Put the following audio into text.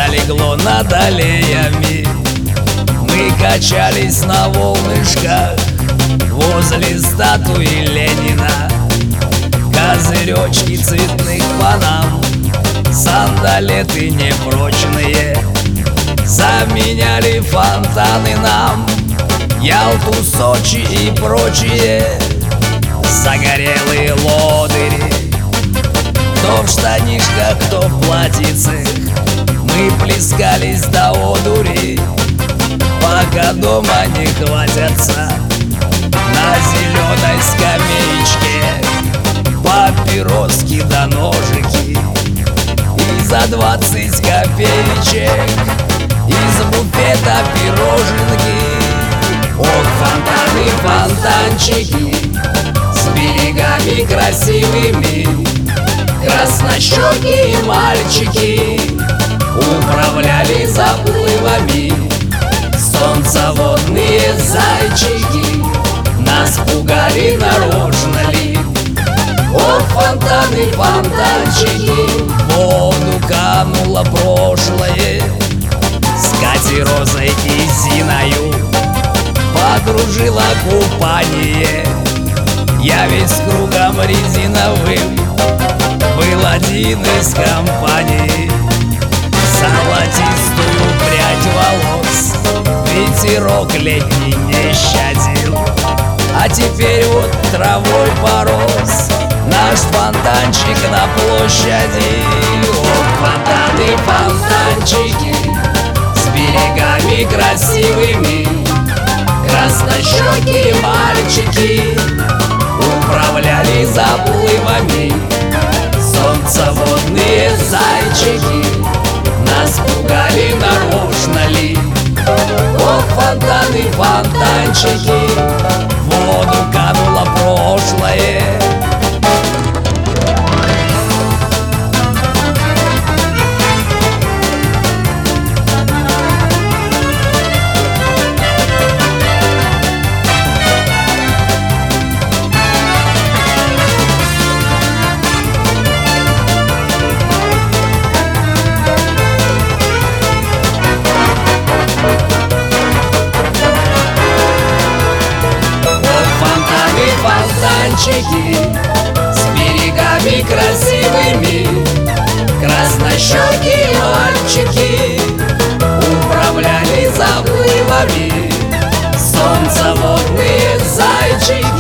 залегло над аллеями. Мы качались на волнышках возле статуи Ленина. Козыречки цветных панам, сандалеты непрочные заменяли фонтаны нам. Ялту, Сочи и прочие загорелые лодыри. Кто в штанишках, кто в платьицах, мы плескались до одури, пока дома не хватятся на зеленой скамеечке папироски да ножики. И за 20 копеечек из буфета пироженки. Ох, фонтаны, фонтанчики с берегами красивыми, краснощекие мальчики управляли заплывами. Солнцеводные зайчики нас пугали нарочно ли. Ох, фонтаны, фонтанчики, в воду кануло прошлое, с Катей, Розой и Зиною подружила купание. Я весь кругом резиновым был один из компании. Золотистую прядь волос ветерок летний не щадил, а теперь вот травой порос наш фонтанчик на площади. Ох, фонтаны, фонтанчики с берегами красивыми, краснощекие мальчики управляли заплывами. Солнцеводные зайчики нас пугали нарочно ли. Ох, фонтаны, фонтанчики, в воду кануло прошлое. Фонтанчики с берегами красивыми, краснощекие мальчики управляли заплывами. Солнцеводные зайчики